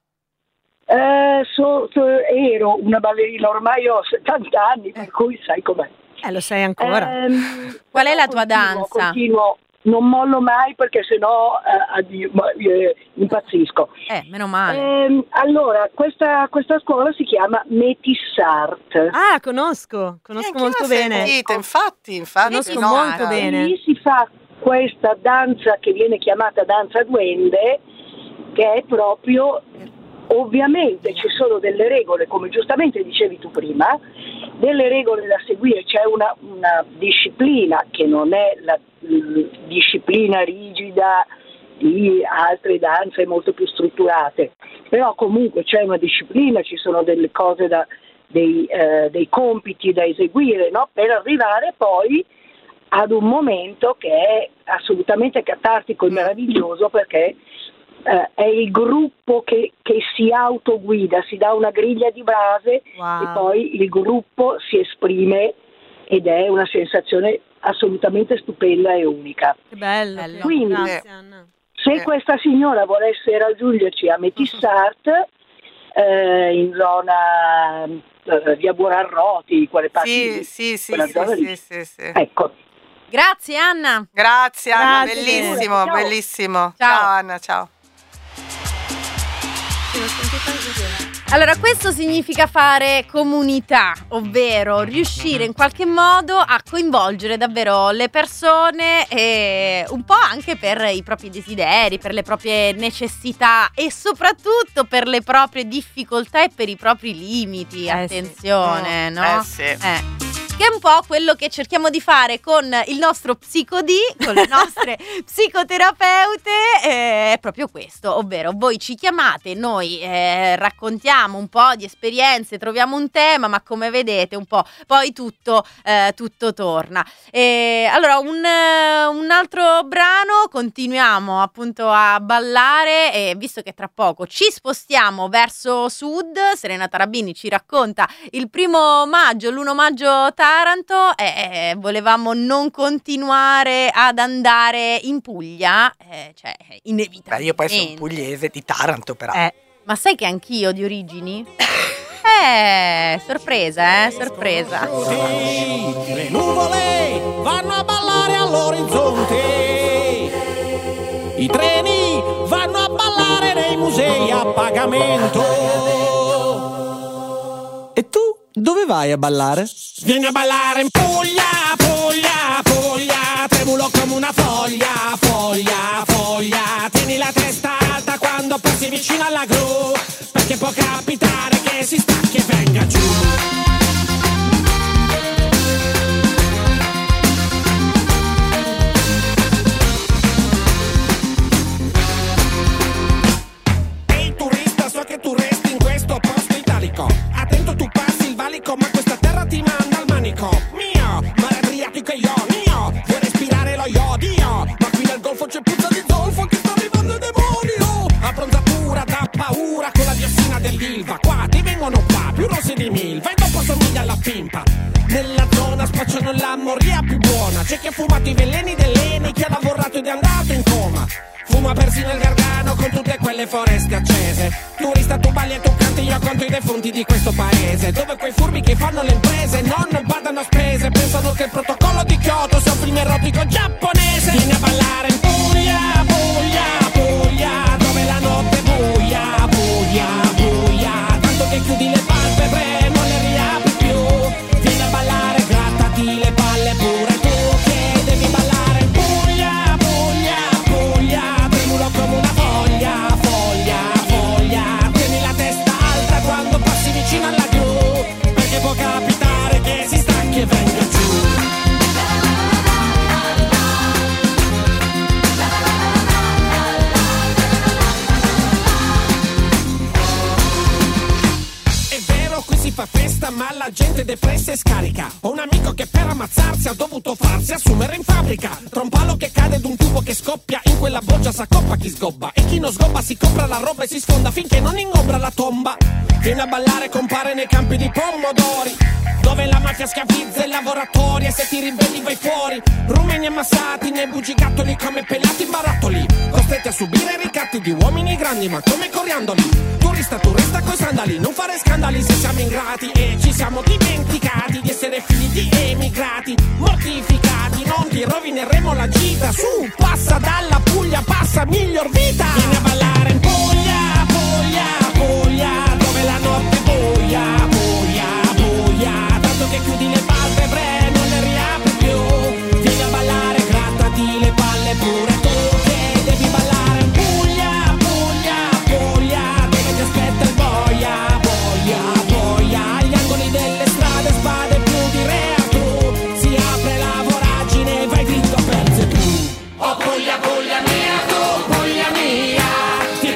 Ero una ballerina, ormai ho 70 anni, per cui sai com'è. Lo sai ancora. Qual è la tua danza? Continuo, non mollo mai perché sennò impazzisco. Meno male. Allora, questa scuola si chiama Metissart. Ah, conosco molto bene. Infatti. Conosco molto bene. Lì si fa questa danza che viene chiamata danza duende, che è proprio... Ovviamente ci sono delle regole, come giustamente dicevi tu prima, delle regole da seguire, c'è una disciplina che non è la disciplina rigida di altre danze molto più strutturate, però comunque c'è una disciplina, ci sono delle cose dei compiti da eseguire, no? Per arrivare poi ad un momento che è assolutamente catartico e meraviglioso, perché è il gruppo che si autoguida, si dà una griglia di base e poi il gruppo si esprime, ed è una sensazione assolutamente stupenda e unica. Che bello. Quindi, grazie, Anna. se questa signora volesse raggiungerci a Métissart, in zona via Buonarroti, quale parte? Sì. Ecco. Grazie Anna. Grazie Anna, Grazie. bellissimo, Ciao. bellissimo. Ciao. Ciao Anna, ciao. Allora, questo significa fare comunità, ovvero riuscire in qualche modo a coinvolgere davvero le persone, un po' anche per i propri desideri, per le proprie necessità e soprattutto per le proprie difficoltà e per i propri limiti. Attenzione, no? Sì. Che è un po' quello che cerchiamo di fare con il nostro psicodì, con le nostre psicoterapeute, è proprio questo, ovvero voi ci chiamate, noi raccontiamo un po' di esperienze, troviamo un tema, ma come vedete un po' poi tutto torna. Allora un altro brano, continuiamo appunto a ballare, e visto che tra poco ci spostiamo verso sud, Serena Tarabini ci racconta il 1 maggio, l'1 maggio Taranto, e volevamo non continuare ad andare in Puglia, cioè inevitabilmente. Beh, io poi sono pugliese di Taranto, però. Ma sai che anch'io di origini? Sorpresa, sorpresa. Le nuvole vanno a ballare all'orizzonte, i treni vanno a ballare nei musei a pagamento. E tu dove vai a ballare? Vieni a ballare in Puglia, Puglia, Puglia, tremulo come una foglia, foglia, foglia. Tieni la testa alta quando passi vicino alla gru, perché può capitare che si stacchi e venga giù. Ehi turista, so che tu resti in questo posto italico. Attento, tu passi il valico, ma questa terra ti manda al manico. Mio, mare Adriatico e io, mio, vuoi respirare lo iodio? Ma qui nel golfo c'è puzza di zolfo che sta arrivando il demonio. A bronzatura da paura con la diossina dell'Ilva. Qua ti vengono qua, più rossi di milva, e dopo somiglia alla pimpa. Nella zona spacciano la moria più buona. C'è chi ha fumato i veleni dell'Eni, chi ha lavorato ed è andato in coma. Fuma persino il Gargano con tutte quelle foreste accese. Turista, tu balli e tu canti, io conto i defunti di questo paese, dove quei furbi che fanno le imprese non badano a spese, pensano che il protocollo di Kyoto sia un film erotico giapponese. Vieni a ballare in Puglia, Puglia, Puglia, dove la notte è buia, buia, buia, tanto che chiudi le palpebre, non le riapri più. Vieni a ballare, grattati le palle pure tu, che devi ballare in Puglia, Puglia, Puglia, tremulo come una foglia, foglia, foglia. Tieni la testa alta quando passi vicino alla gru, perché può capitare che si stacchi e venga giù. È vero, qui si fa festa, ma la gente depressa e scarica. Ho un amico che per ammazzarsi ha dovuto farsi assumere in fabbrica. Tra un palo che cade ed un tubo che scoppia, in quella boccia s'accoppa chi sgobba, e chi non sgobba si compra la roba e si sfonda finché non ingombra la tomba. Vieni a ballare, compare nei campi di pomodori, dove la mafia schiavizza i lavoratori, e se ti ribelli vai fuori. Rumeni ammassati nei bugigattoli come pelati barattoli, costretti a subire ricatti di uomini grandi ma come coriandoli. Turista, tu resta coi sandali, non fare scandali se siamo ingrati, e ci siamo dimenticati di essere figli di emigrati. Mortificati, non ti rovineremo la gita. Su, passa dalla Puglia, passa miglior vita. Vieni a ballare in Puglia, Puglia, Puglia, dove la notte è buia, buia, buia, tanto che chiudi le palpebre, non le riapri più. Vieni a ballare, grattati le palle pure tu, che devi ballare in Puglia, Puglia, Puglia, dove ti aspetta il boia, boia, boia, agli angoli delle strade spade più di reatù, si apre la voragine, vai dritto a pezzi tu. Oh Puglia, Puglia mia, tu Puglia mia, ti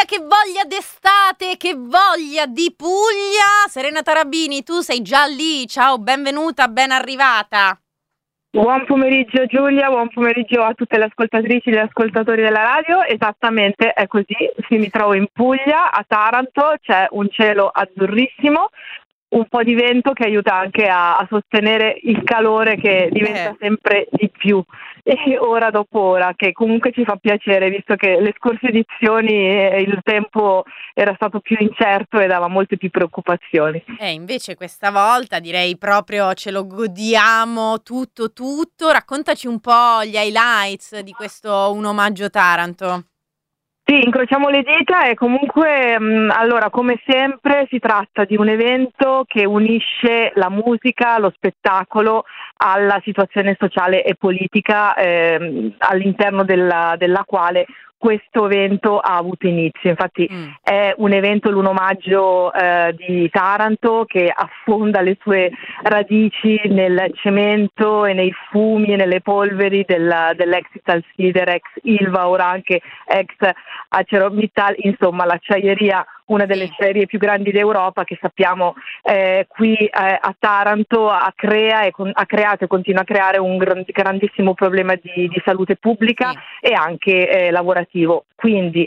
che voglia d'estate, che voglia di Puglia. Serena Tarabini, tu sei già lì, ciao, benvenuta, ben arrivata. Buon pomeriggio Giulia, buon pomeriggio a tutte le ascoltatrici e gli ascoltatori della radio. Esattamente è così, mi trovo in Puglia, a Taranto, c'è un cielo azzurrissimo, un po' di vento che aiuta anche a sostenere il calore che diventa sempre di più e ora dopo ora, che comunque ci fa piacere visto che le scorse edizioni il tempo era stato più incerto e dava molte più preoccupazioni. Invece questa volta direi proprio ce lo godiamo tutto. Raccontaci un po' gli highlights di questo 1 maggio Taranto. Sì, incrociamo le dita e comunque allora come sempre si tratta di un evento che unisce la musica, lo spettacolo alla situazione sociale e politica all'interno della quale questo evento ha avuto inizio. Infatti è un evento, l'1 maggio di Taranto, che affonda le sue radici nel cemento e nei fumi e nelle polveri dell'ex Italsider, ex Ilva, ora anche ex ArcelorMittal, insomma l'acciaieria, una delle acciaierie più grandi d'Europa, che sappiamo qui a Taranto ha creato e continua a creare un grandissimo problema di salute pubblica e anche lavorativo. Quindi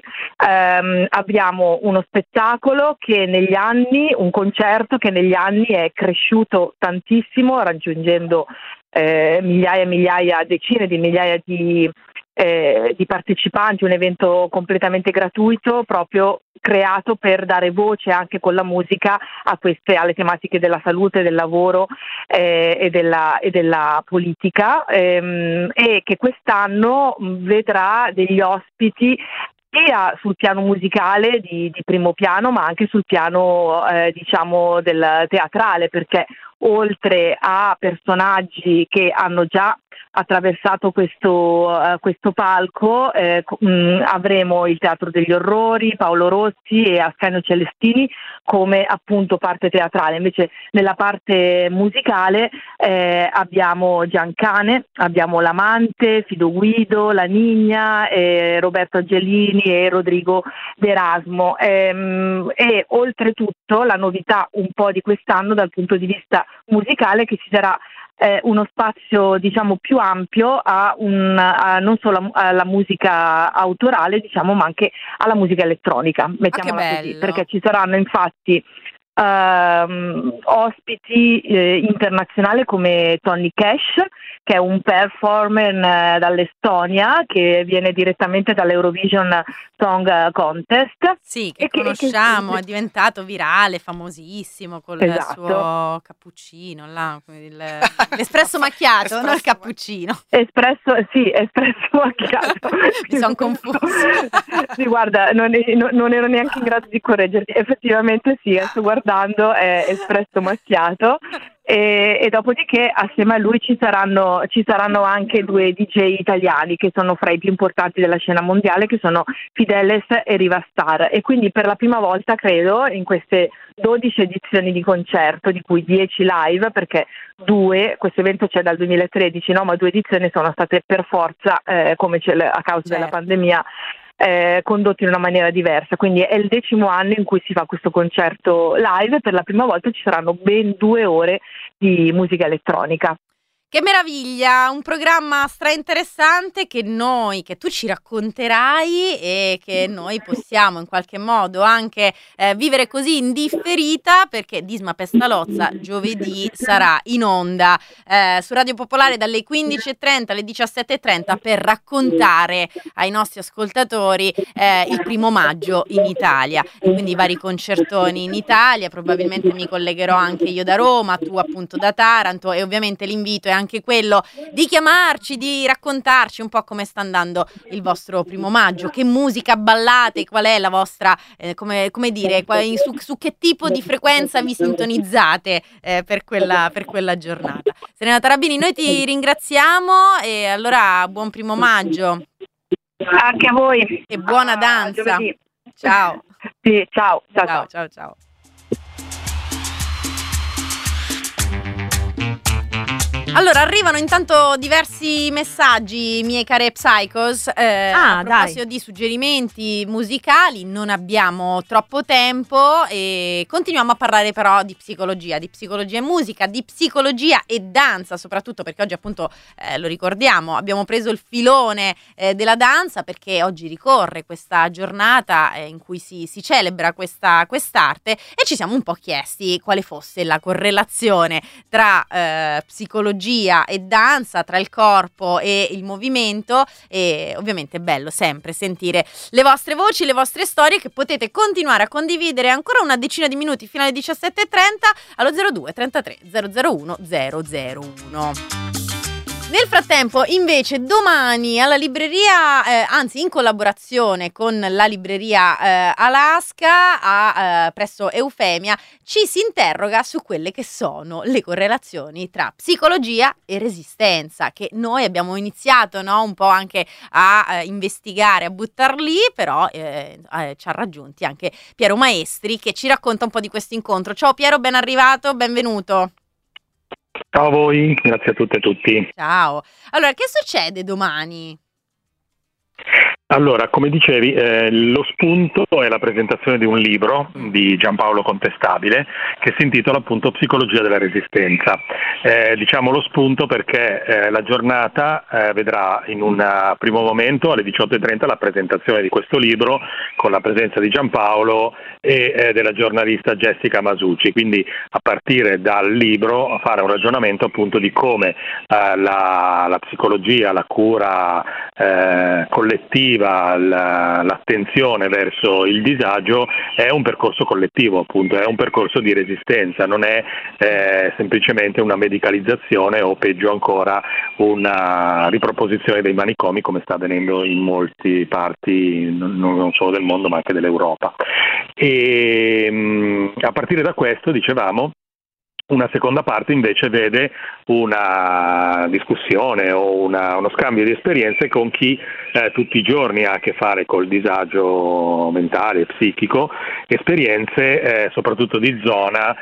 abbiamo uno spettacolo che negli anni, un concerto che negli anni è cresciuto tantissimo, raggiungendo migliaia, decine di migliaia di partecipanti, un evento completamente gratuito, proprio creato per dare voce anche con la musica alle tematiche della salute, del lavoro e della politica, e che quest'anno vedrà degli ospiti sia sul piano musicale di primo piano, ma anche sul piano del teatrale, perché oltre a personaggi che hanno già attraversato questo palco, avremo il Teatro degli Orrori, Paolo Rossi e Ascanio Celestini come appunto parte teatrale. Invece nella parte musicale abbiamo Giancane, abbiamo L'Amante, Fido Guido, La Nigna, Roberto Angelini e Rodrigo D'Erasmo, e oltretutto la novità un po' di quest'anno dal punto di vista musicale, che ci darà uno spazio più ampio non solo alla musica autorale, ma anche alla musica elettronica, mettiamola così, perché ci saranno infatti ospiti internazionali come Tony Cash, che è un performer dall'Estonia che viene direttamente dall'Eurovision Song Contest. Sì, che conosciamo, è diventato virale, famosissimo con il suo cappuccino, l'espresso macchiato, non il cappuccino. Espresso macchiato. Mi sono confusa. Sì, guarda, non ero neanche in grado di correggerti. Effettivamente sì, sto guardando, è espresso macchiato. E dopodiché assieme a lui ci saranno anche 2 DJ italiani che sono fra i più importanti della scena mondiale, che sono Fideles e Riva Star, e quindi per la prima volta credo in queste 12 edizioni di concerto, di cui 10 live, perché 2, questo evento c'è dal 2013, no? Ma 2 edizioni sono state per forza, come a causa della pandemia, condotti in una maniera diversa, quindi è il 10° anno in cui si fa questo concerto live. Per la prima volta ci saranno ben 2 ore di musica elettronica. Che meraviglia, un programma strainteressante che tu ci racconterai e che noi possiamo in qualche modo anche vivere così in differita, perché Disma Pestalozza giovedì sarà in onda su Radio Popolare dalle 15:30 alle 17:30 per raccontare ai nostri ascoltatori il 1° maggio in Italia, e quindi i vari concertoni in Italia. Probabilmente mi collegherò anche io da Roma, tu appunto da Taranto, e ovviamente l'invito è anche quello di chiamarci, di raccontarci un po' come sta andando il vostro 1° maggio, che musica ballate, qual è la vostra, come dire, su che tipo di frequenza vi sintonizzate per quella giornata. Serena Tarabini, noi ti ringraziamo e allora buon 1° maggio. Anche a voi. E buona danza. Ciao. Sì, ciao. Ciao. Allora, arrivano intanto diversi messaggi, miei care Psychos, a proposito di suggerimenti musicali. Non abbiamo troppo tempo e continuiamo a parlare però di psicologia e musica, di psicologia e danza, soprattutto perché oggi appunto, lo ricordiamo, abbiamo preso il filone della danza, perché oggi ricorre questa giornata in cui si celebra quest'arte, e ci siamo un po' chiesti quale fosse la correlazione tra psicologia e danza, tra il corpo e il movimento. E ovviamente è bello sempre sentire le vostre voci, le vostre storie, che potete continuare a condividere ancora una decina di minuti fino alle 17:30 allo 02 33 001 001. Nel frattempo, invece, domani alla libreria, anzi in collaborazione con la libreria Alaska presso Eufemia, ci si interroga su quelle che sono le correlazioni tra psicologia e resistenza, che noi abbiamo iniziato, no, un po' anche a investigare, a buttar lì, però ci ha raggiunti anche Piero Maestri, che ci racconta un po' di questo incontro. Ciao Piero, ben arrivato, benvenuto. Ciao a voi, grazie a tutte e tutti. Ciao. Allora, che succede domani? Allora, come dicevi, lo spunto è la presentazione di un libro di Giampaolo Contestabile che si intitola appunto Psicologia della Resistenza. Diciamo lo spunto perché la giornata vedrà in un primo momento alle 18:30 la presentazione di questo libro con la presenza di Giampaolo e della giornalista Jessica Masucci. Quindi a partire dal libro fare un ragionamento appunto di come la psicologia, la cura collettiva, l'attenzione verso il disagio è un percorso collettivo, appunto, è un percorso di resistenza, non è semplicemente una medicalizzazione o peggio ancora una riproposizione dei manicomi, come sta avvenendo in molte parti non solo del mondo ma anche dell'Europa. E a partire da questo, dicevamo, una seconda parte invece vede una discussione o uno scambio di esperienze con chi tutti i giorni ha a che fare col disagio mentale e psichico, esperienze soprattutto di zona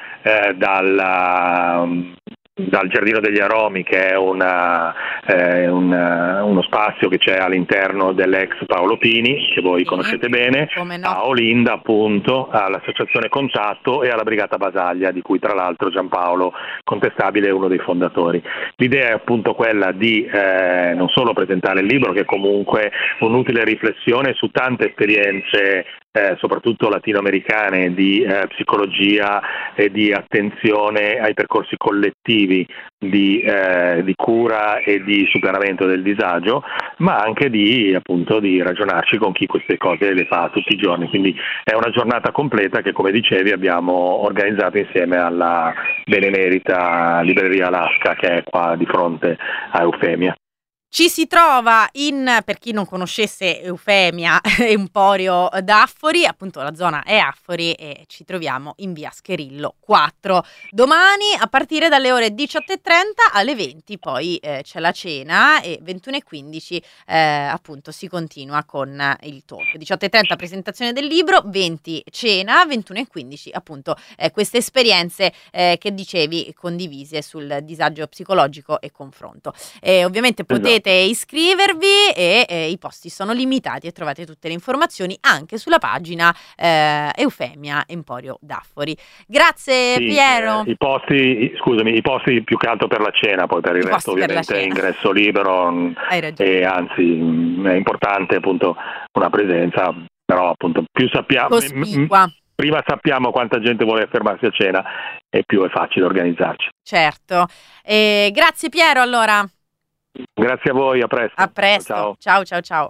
dal Giardino degli Aromi, che è uno spazio che c'è all'interno dell'ex Paolo Pini, che voi conoscete bene, a Olinda appunto, all'Associazione Contatto e alla Brigata Basaglia, di cui tra l'altro Giampaolo Contestabile è uno dei fondatori. L'idea è appunto quella di non solo presentare il libro, che è comunque un'utile riflessione su tante esperienze soprattutto latinoamericane di psicologia e di attenzione ai percorsi collettivi di cura e di superamento del disagio, ma anche di ragionarci con chi queste cose le fa tutti i giorni. Quindi è una giornata completa che, come dicevi, abbiamo organizzato insieme alla benemerita libreria Alaska, che è qua di fronte a Eufemia. Ci si trova per chi non conoscesse Eufemia, Emporio d'Affori, appunto la zona è Affori, e ci troviamo in via Scherillo 4. Domani a partire dalle ore 18:30 alle 20 poi c'è la cena e 21:15 appunto si continua con il talk. 18:30 presentazione del libro, 20 cena, 21:15 appunto queste esperienze che dicevi condivise sul disagio psicologico e confronto. Ovviamente potete iscrivervi e i posti sono limitati e trovate tutte le informazioni anche sulla pagina Eufemia Emporio d'Affori. Grazie Piero. I posti più che altro per la cena, poi per il resto ovviamente è ingresso libero e anzi è importante appunto una presenza, però appunto più sappiamo, prima sappiamo quanta gente vuole fermarsi a cena e più è facile organizzarci. Certo. Grazie Piero allora. Grazie a voi, a presto. A presto. Ciao.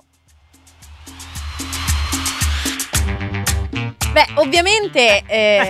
Beh, ovviamente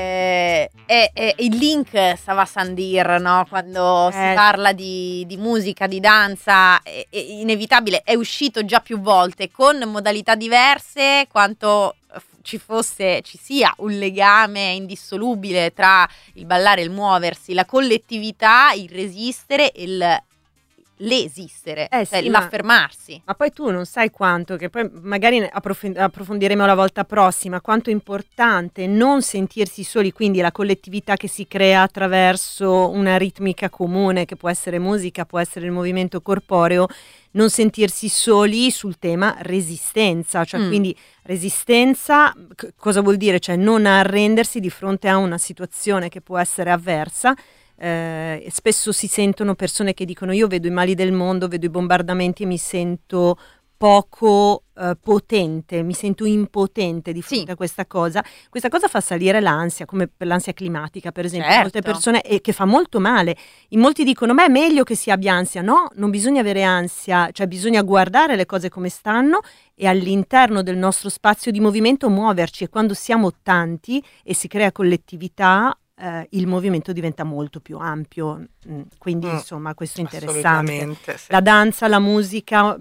il link stava a Sandir, no? Quando si parla di musica, di danza, è inevitabile, è uscito già più volte con modalità diverse, quanto ci sia un legame indissolubile tra il ballare, il muoversi, la collettività, il resistere e l'esistere, sì, l'affermarsi. Ma poi tu non sai quanto, che poi magari approfondiremo la volta prossima, quanto è importante non sentirsi soli, quindi la collettività che si crea attraverso una ritmica comune, che può essere musica, può essere il movimento corporeo, non sentirsi soli sul tema resistenza, cioè quindi resistenza cosa vuol dire? Cioè non arrendersi di fronte a una situazione che può essere avversa. Spesso si sentono persone che dicono: io vedo i mali del mondo, vedo i bombardamenti e mi sento poco potente, mi sento impotente di fronte a questa cosa. Questa cosa fa salire l'ansia, come per l'ansia climatica per esempio, molte persone, e che fa molto male. In molti dicono: ma è meglio che si abbia ansia. No, non bisogna avere ansia, cioè bisogna guardare le cose come stanno e all'interno del nostro spazio di movimento muoverci, e quando siamo tanti e si crea collettività, il movimento diventa molto più ampio, quindi insomma questo è interessante. Sì. La danza, la musica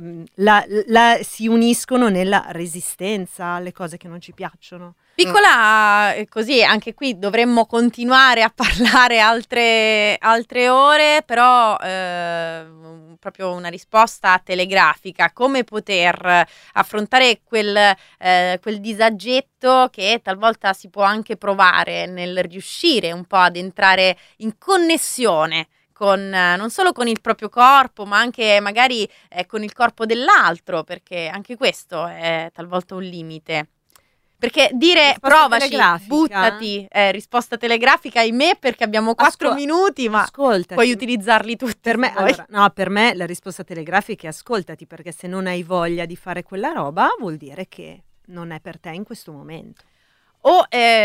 si uniscono nella resistenza alle cose che non ci piacciono. Piccola, così anche qui dovremmo continuare a parlare altre ore, però proprio una risposta telegrafica: come poter affrontare quel disagetto che talvolta si può anche provare nel riuscire un po' ad entrare in connessione con non solo con il proprio corpo, ma anche magari con il corpo dell'altro, perché anche questo è talvolta un limite. Perché dire provaci, buttati, risposta telegrafica, ahimè, perché abbiamo 4 minuti, ma puoi utilizzarli tutti. Per me, per me la risposta telegrafica è: ascoltati, perché se non hai voglia di fare quella roba vuol dire che non è per te in questo momento. O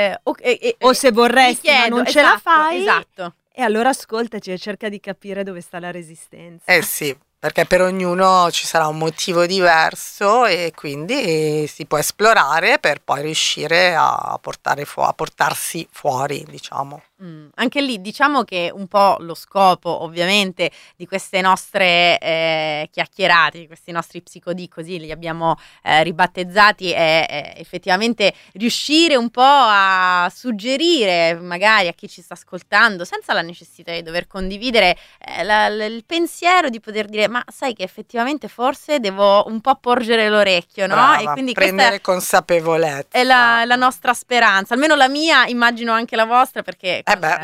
se vorresti ma non ce la fai, e allora ascoltaci e cerca di capire dove sta la resistenza. Sì, perché per ognuno ci sarà un motivo diverso e quindi si può esplorare per poi riuscire a portarsi fuori, diciamo. Anche lì diciamo che un po' lo scopo ovviamente di queste nostre chiacchierate, di questi nostri psicodì, così li abbiamo ribattezzati, è effettivamente riuscire un po' a suggerire magari a chi ci sta ascoltando, senza la necessità di dover condividere il pensiero, di poter dire: ma sai che effettivamente forse devo un po' porgere l'orecchio, no? Brava, e quindi prendere consapevolezza è la nostra speranza, almeno la mia, immagino anche la vostra, perché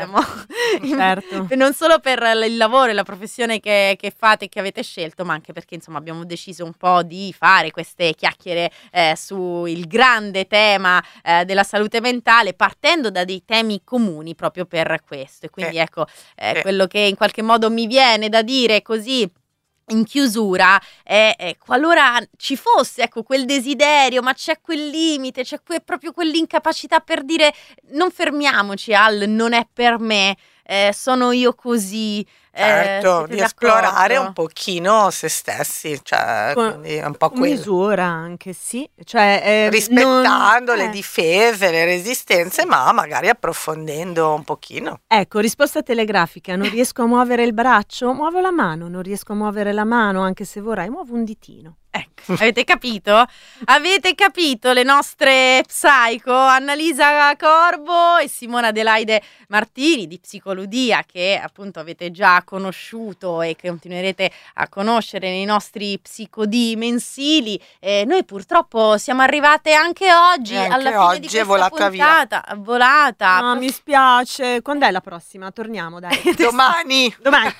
certo. non solo per il lavoro e la professione che fate e che avete scelto, ma anche perché insomma abbiamo deciso un po' di fare queste chiacchiere sul grande tema della salute mentale, partendo da dei temi comuni proprio per questo. E quindi quello che in qualche modo mi viene da dire così in chiusura è qualora ci fosse quel desiderio, ma c'è quel limite, c'è proprio quell'incapacità per dire: non fermiamoci al non è per me, sono io così. Certo, di esplorare un pochino se stessi, cioè quindi è un po' quello. Misura anche, sì, cioè rispettando le difese, le resistenze, ma magari approfondendo un pochino. Ecco, risposta telegrafica: non riesco a muovere il braccio, muovo la mano. Non riesco a muovere la mano, anche se vorrei, muovo un ditino. Ecco, avete capito? Avete capito le nostre psycho, Annalisa Corbo e Simona Adelaide Martini di Psicoludia, che appunto avete già conosciuto e che continuerete a conoscere nei nostri psicodì mensili. Noi purtroppo siamo arrivate anche oggi alla fine di questa puntata. È volata. No, mi spiace. Quando è la prossima? Torniamo, dai. Domani.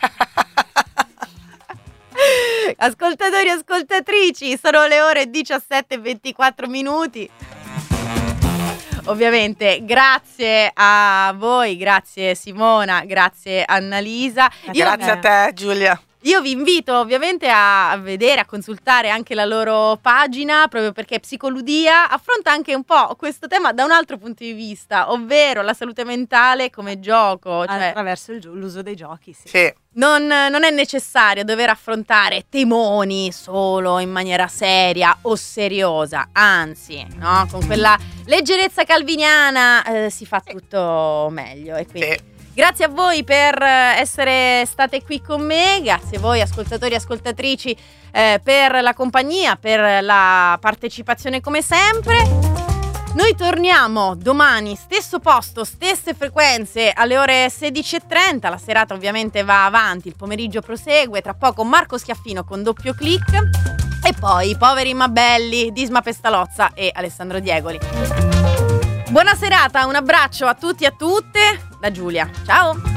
Ascoltatori e ascoltatrici, sono le ore 17:24. Ovviamente grazie a voi, grazie Simona, grazie Annalisa. Grazie a te Giulia. Io vi invito ovviamente a vedere, a consultare anche la loro pagina, proprio perché Psicoludia affronta anche un po' questo tema da un altro punto di vista, ovvero la salute mentale come gioco. Cioè, attraverso l'uso dei giochi, sì. Non è necessario dover affrontare temoni solo in maniera seria o seriosa, anzi, no? Con quella leggerezza calviniana si fa tutto meglio, e quindi grazie a voi per essere state qui con me, grazie a voi ascoltatori e ascoltatrici per la compagnia, per la partecipazione come sempre. Noi torniamo domani, stesso posto, stesse frequenze, alle ore 16:30. La serata ovviamente va avanti, il pomeriggio prosegue. Tra poco Marco Schiaffino con Doppio Click. E poi i Poveri ma belli, Disma Pestalozza e Alessandro Diegoli. Buona serata, un abbraccio a tutti e a tutte da Giulia. Ciao!